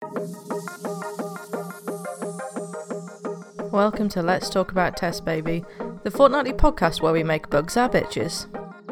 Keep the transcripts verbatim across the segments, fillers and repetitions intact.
Welcome to Let's Talk About Test Baby, the fortnightly podcast where we make bugs our bitches.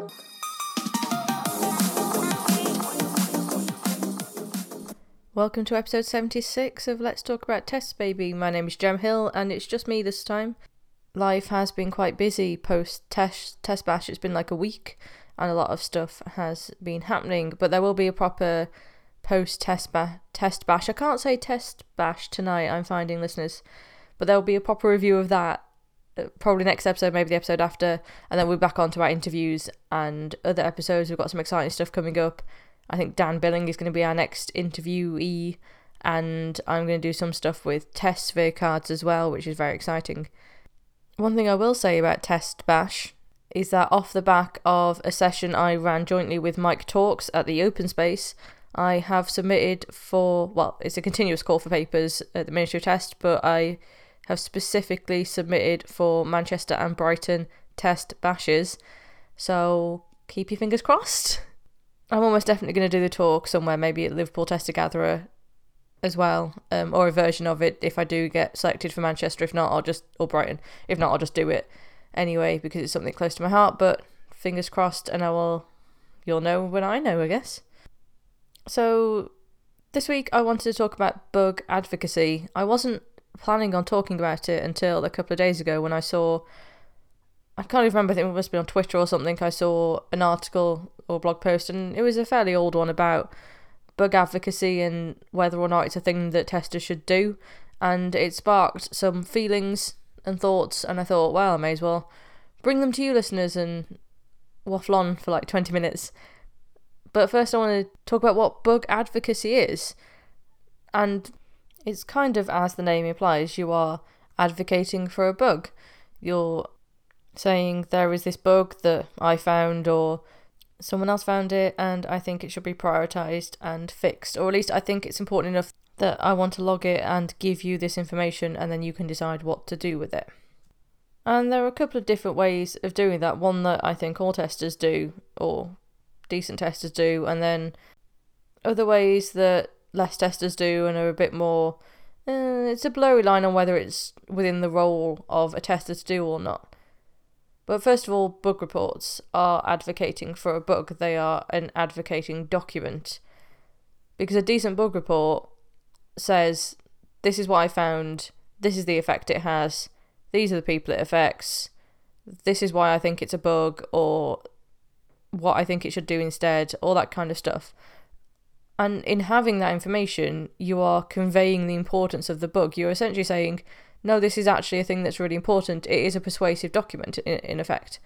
Welcome to episode seventy-six of Let's Talk About Test Baby. My name is Gem Hill and it's just me this time. Life has been quite busy post test test bash. It's been like a week and a lot of stuff has been happening, but there will be a proper post test ba- test bash. I can't say test bash tonight, I'm finding, listeners, but there will be a proper review of that probably next episode, maybe the episode after, and then we'll be back on to our interviews and other episodes. We've got some exciting stuff coming up. I think Dan Billing is going to be our next interviewee, and I'm going to do some stuff with test sphere cards as well, which is very exciting. One thing I will say about Test Bash is that off the back of a session I ran jointly with Mike Talks at the Open Space, I have submitted for, well, it's a continuous call for papers at the Ministry of Test, but I have specifically submitted for Manchester and Brighton Test Bashes, so keep your fingers crossed. I'm almost definitely going to do the talk somewhere, maybe at Liverpool Tester Gatherer as well, um, or a version of it if I do get selected for Manchester. If not, I'll just, or Brighton. If not, I'll just do it anyway because it's something close to my heart, but fingers crossed, and I will, you'll know when I know, I guess. So this week I wanted to talk about bug advocacy. I wasn't planning on talking about it until a couple of days ago when I saw, I can't even remember, I think it must have been on Twitter or something, I saw an article or blog post, and it was a fairly old one about bug advocacy and whether or not it's a thing that testers should do, and it sparked some feelings and thoughts, and I thought, well, I may as well bring them to you listeners and waffle on for like twenty minutes. But first I want to talk about what bug advocacy is, and it's kind of, as the name implies, you are advocating for a bug. You're saying there is this bug that I found or someone else found it and I think it should be prioritised and fixed, or at least I think it's important enough that I want to log it and give you this information and then you can decide what to do with it. And there are a couple of different ways of doing that. One that I think all testers do, or decent testers do, and then other ways that less testers do and are a bit more, uh, it's a blurry line on whether it's within the role of a tester to do or not. But first of all, bug reports are advocating for a bug. They are an advocating document. Because a decent bug report says, this is what I found, this is the effect it has, these are the people it affects, this is why I think it's a bug, or what I think it should do instead, all that kind of stuff. And in having that information, you are conveying the importance of the bug. You're essentially saying, no, this is actually a thing that's really important. It is a persuasive document, in, in effect.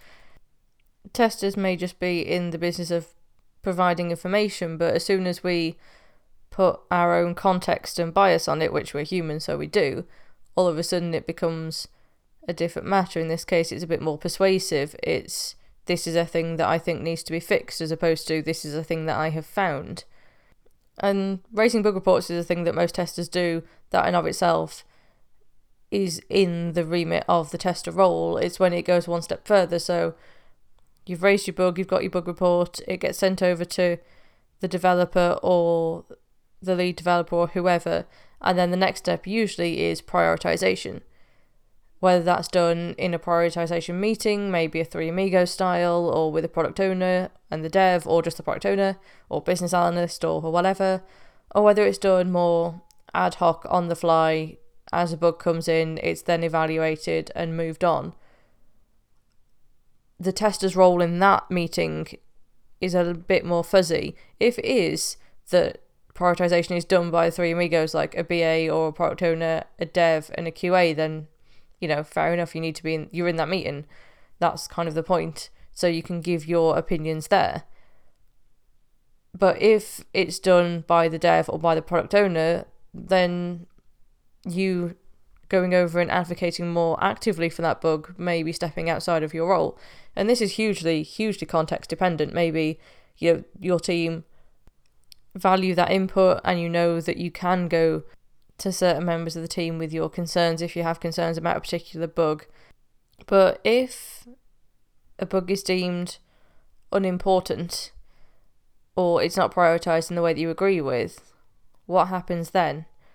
Testers may just be in the business of providing information, but as soon as we put our own context and bias on it, which we're human, so we do, all of a sudden it becomes a different matter. In this case, it's a bit more persuasive. It's, this is a thing that I think needs to be fixed, as opposed to this is a thing that I have found. And raising bug reports is a thing that most testers do. That in of itself is in the remit of the tester role. It's when it goes one step further. So you've raised your bug, you've got your bug report, it gets sent over to the developer or the lead developer or whoever, and then the next step usually is prioritization. Whether that's done in a prioritization meeting, maybe a Three Amigos style, or with a product owner and the dev, or just the product owner, or business analyst, or whatever, or whether it's done more ad hoc on the fly. As a bug comes in, it's then evaluated and moved on. The tester's role in that meeting is a bit more fuzzy. If it is that prioritization is done by the Three Amigos, like a B A or a product owner, a dev, and a Q A, then, you know, fair enough, you need to be in, you're in that meeting. That's kind of the point. So you can give your opinions there. But if it's done by the dev or by the product owner, then you going over and advocating more actively for that bug may be stepping outside of your role. And this is hugely, hugely context dependent. Maybe you know, your team value that input and you know that you can go to certain members of the team with your concerns if you have concerns about a particular bug. But if a bug is deemed unimportant or it's not prioritised in the way that you agree with, what happens then?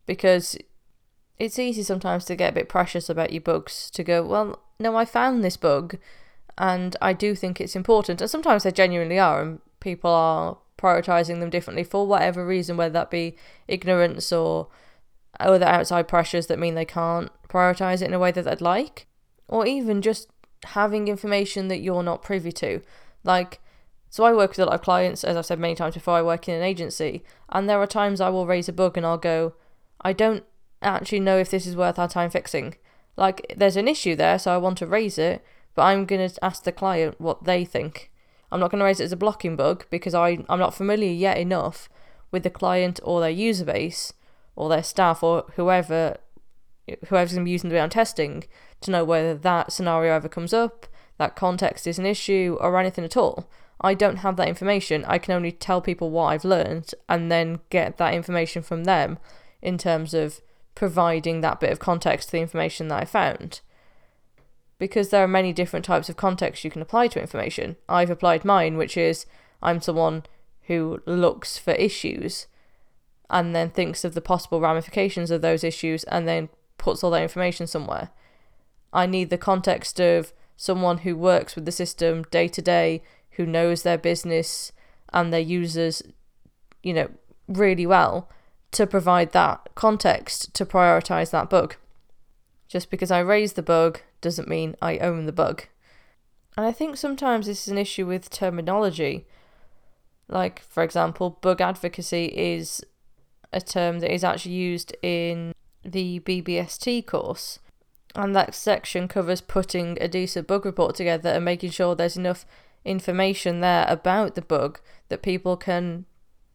because it's easy sometimes to get a bit precious about your bugs, to go, well, no, I found this bug and I do think it's important. And sometimes they genuinely are, and people are prioritising them differently for whatever reason, whether that be ignorance or other outside pressures that mean they can't prioritise it in a way that they'd like, or even just having information that you're not privy to. Like, so I work with a lot of clients, as I've said many times before, I work in an agency, and there are times I will raise a bug and I'll go, I don't actually know if this is worth our time fixing. Like, there's an issue there, so I want to raise it, but I'm going to ask the client what they think. I'm not going to raise it as a blocking bug because I, I'm not familiar yet enough with the client or their user base or their staff or whoever whoever's going to be using the bit on testing to know whether that scenario ever comes up, that context is an issue, or anything at all. I don't have that information. I can only tell people what I've learned and then get that information from them in terms of providing that bit of context to the information that I found. Because there are many different types of context you can apply to information. I've applied mine, which is I'm someone who looks for issues and then thinks of the possible ramifications of those issues and then puts all that information somewhere. I need the context of someone who works with the system day to day, who knows their business and their users, you know, really well, to provide that context to prioritize that bug. Just because I raise the bug doesn't mean I own the bug. And I think sometimes this is an issue with terminology. Like, for example, bug advocacy is a term that is actually used in the B B S T course. And that section covers putting a decent bug report together and making sure there's enough information there about the bug that people can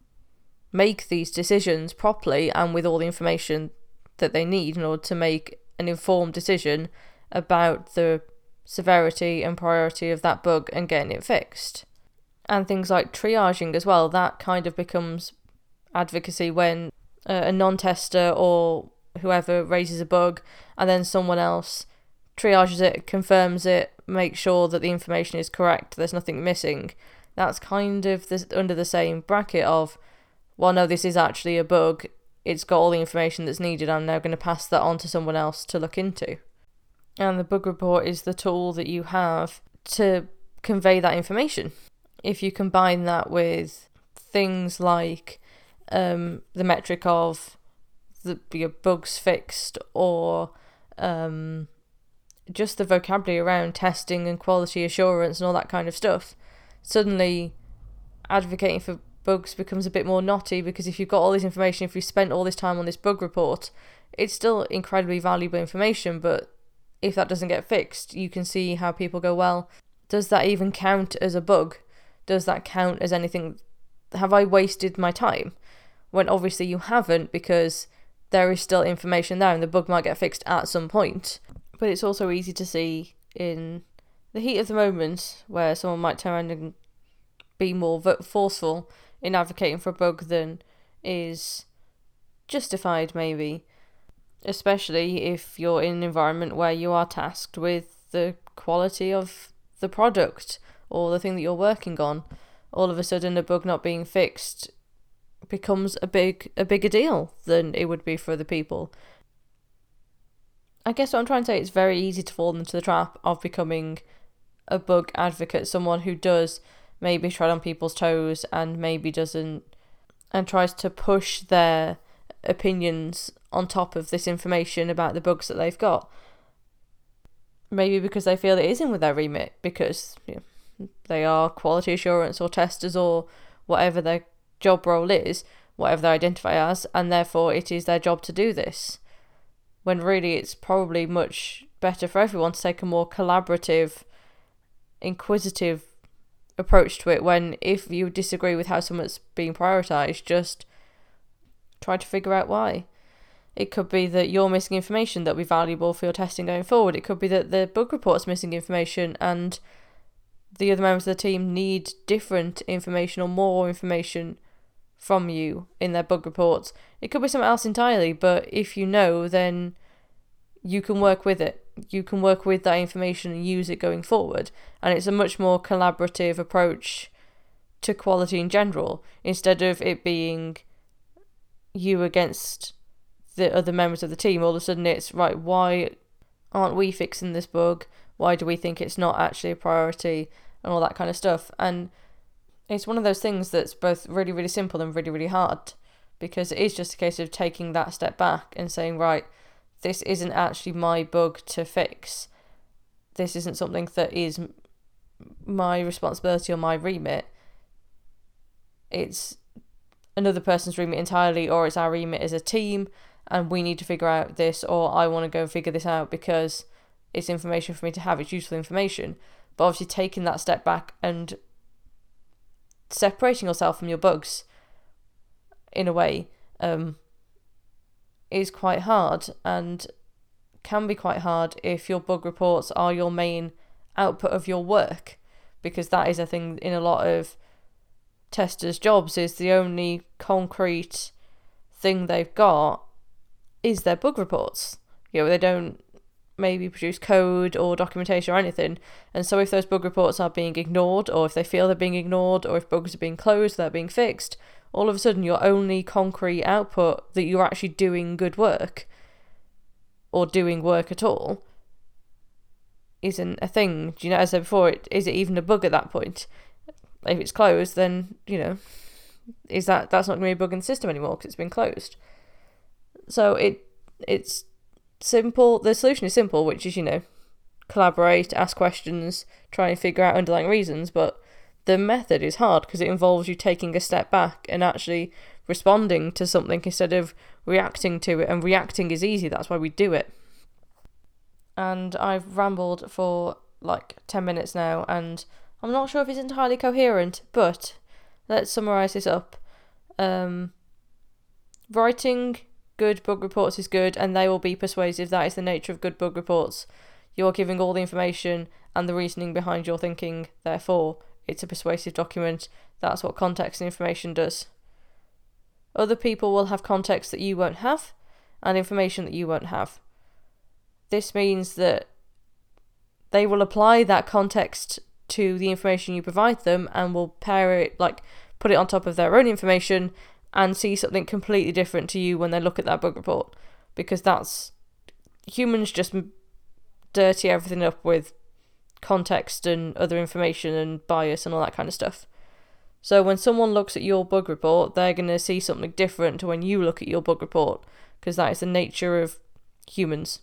make these decisions properly and with all the information that they need in order to make an informed decision about the severity and priority of that bug and getting it fixed. And things like triaging as well, that kind of becomes advocacy when uh, a non-tester or whoever raises a bug and then someone else triages it, confirms it, makes sure that the information is correct, there's nothing missing. That's kind of this, under the same bracket of, well, no, this is actually a bug, it's got all the information that's needed, I'm now going to pass that on to someone else to look into. And the bug report is the tool that you have to convey that information. If you combine that with things like um, the metric of the, your bugs fixed, or um, just the vocabulary around testing and quality assurance and all that kind of stuff, suddenly advocating for bugs becomes a bit more knotty, because if you've got all this information, if you spent all this time on this bug report, it's still incredibly valuable information, but if that doesn't get fixed, you can see how people go, well, does that even count as a bug? Does that count as anything? Have I wasted my time? When obviously you haven't, because there is still information there and the bug might get fixed at some point. But it's also easy to see in the heat of the moment where someone might turn around and be more forceful in advocating for a bug than is justified, maybe. Especially if you're in an environment where you are tasked with the quality of the product or the thing that you're working on. All of a sudden a bug not being fixed becomes a big a bigger deal than it would be for other people. I guess what I'm trying to say, it's very easy to fall into the trap of becoming a bug advocate, someone who does maybe tread on people's toes and maybe doesn't, and tries to push their opinions on top of this information about the bugs that they've got. Maybe because they feel it isn't with their remit, because you know, they are quality assurance or testers or whatever their job role is, whatever they identify as, and therefore it is their job to do this. When really it's probably much better for everyone to take a more collaborative, inquisitive approach to it, when if you disagree with how something's being prioritised, just try to figure out why. It could be that you're missing information that will be valuable for your testing going forward. It could be that the bug report's missing information and the other members of the team need different information or more information from you in their bug reports. It could be something else entirely, but if you know, then you can work with it. You can work with that information and use it going forward. And it's a much more collaborative approach to quality in general, instead of it being you against the other members of the team. All of a sudden it's, right, why aren't we fixing this bug? Why do we think it's not actually a priority? And all that kind of stuff. And it's one of those things that's both really, really simple and really, really hard, because it is just a case of taking that step back and saying, right, this isn't actually my bug to fix. This isn't something that is my responsibility or my remit. It's another person's remit entirely, or it's our remit as a team, and we need to figure out this, or I want to go and figure this out because it's information for me to have, it's useful information. But obviously taking that step back and separating yourself from your bugs in a way um, is quite hard, and can be quite hard if your bug reports are your main output of your work, because that is a thing in a lot of testers' jobs, is the only concrete thing they've got is their bug reports. You know, they don't maybe produce code or documentation or anything, and so if those bug reports are being ignored, or if they feel they're being ignored, or if bugs are being closed, they're being fixed, all of a sudden your only concrete output that you're actually doing good work or doing work at all isn't a thing. Do you know, as I said before, it, is it even a bug at that point? If it's closed, then, you know, is that that's not going to be a bug in the system anymore because it's been closed. So it it's simple. The solution is simple, which is, you know, collaborate, ask questions, try and figure out underlying reasons, but the method is hard because it involves you taking a step back and actually responding to something instead of reacting to it, and reacting is easy, that's why we do it. And I've rambled for like ten minutes now, and I'm not sure if it's entirely coherent, but let's summarise this up. Um, writing good bug reports is good, and they will be persuasive. That is the nature of good bug reports. You're giving all the information and the reasoning behind your thinking, therefore it's a persuasive document. That's what context and information does. Other people will have context that you won't have, and information that you won't have. This means that they will apply that context to the information you provide them, and will pair it, like put it on top of their own information, and see something completely different to you when they look at that bug report. Because that's, humans just dirty everything up with context and other information and bias and all that kind of stuff. So when someone looks at your bug report, they're going to see something different to when you look at your bug report, because that is the nature of humans.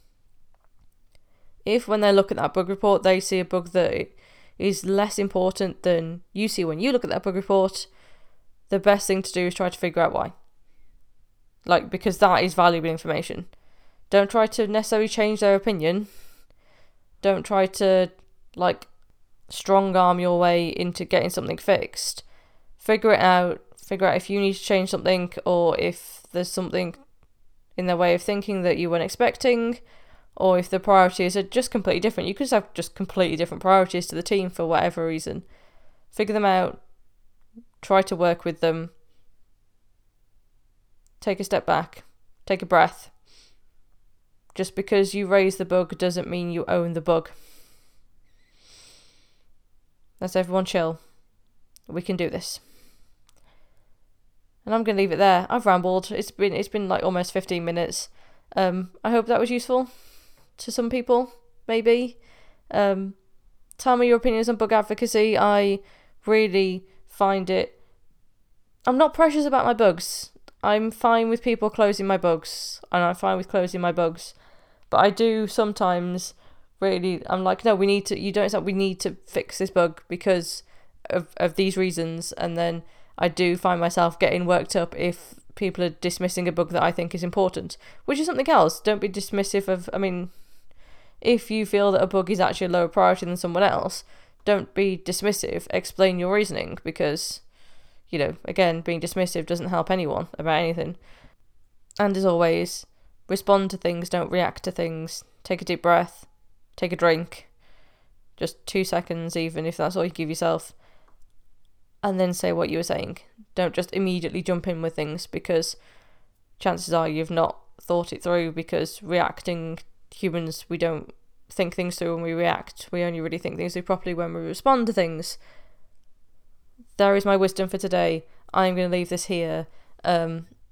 If when they look at that bug report they see a bug that is less important than you see when you look at that bug report, the best thing to do is try to figure out why. Like, because that is valuable information. Don't try to necessarily change their opinion. Don't try to, like, strong arm your way into getting something fixed. Figure it out. Figure out if you need to change something, or if there's something in their way of thinking that you weren't expecting, or if the priorities are just completely different. You could just have just completely different priorities to the team for whatever reason. Figure them out. Try to work with them. Take a step back. Take a breath. Just because you raise the bug doesn't mean you own the bug. Let's everyone chill. We can do this. And I'm going to leave it there. I've rambled. It's been it's been like almost fifteen minutes. Um, I hope that was useful to some people, maybe. Um, tell me your opinions on bug advocacy. I really find it... I'm not precious about my bugs. I'm fine with people closing my bugs, and I'm fine with closing my bugs. But I do sometimes really... I'm like, no, we need to... You don't accept we need to fix this bug because of, of these reasons. And then I do find myself getting worked up if people are dismissing a bug that I think is important, which is something else. Don't be dismissive of... I mean... If you feel that a bug is actually a lower priority than someone else, don't be dismissive. Explain your reasoning, because, you know, again, being dismissive doesn't help anyone about anything. And as always, respond to things, don't react to things. Take a deep breath, take a drink, just two seconds even, if that's all you give yourself, and then say what you were saying. Don't just immediately jump in with things, because chances are you've not thought it through, because reacting... Humans, we don't think things through when we react. We only really think things through properly when we respond to things. There is my wisdom for today. I'm going to leave this here. Um,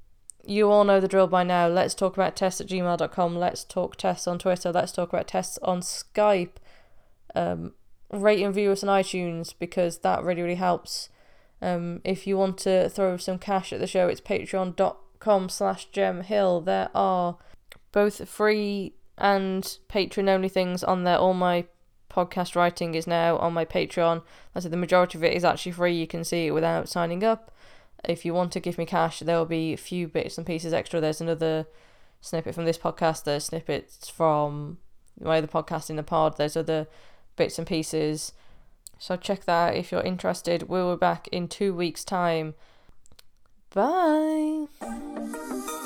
you all know the drill by now. Let's talk about tests at gmail dot com. Let's talk tests on Twitter. Let's talk about tests on Skype. Um, rate and review us on iTunes, because that really, really helps. Um, if you want to throw some cash at the show, it's patreon dot com slash gemhill. There are both free and Patreon-only things on there. All my podcast writing is now on my Patreon. I said the majority of it is actually free. You can see it without signing up. If you want to give me cash, there will be a few bits and pieces extra. There's another snippet from this podcast. There's snippets from my other podcast in the pod. There's other bits and pieces. So check that out if you're interested. We'll be back in two weeks' time. Bye.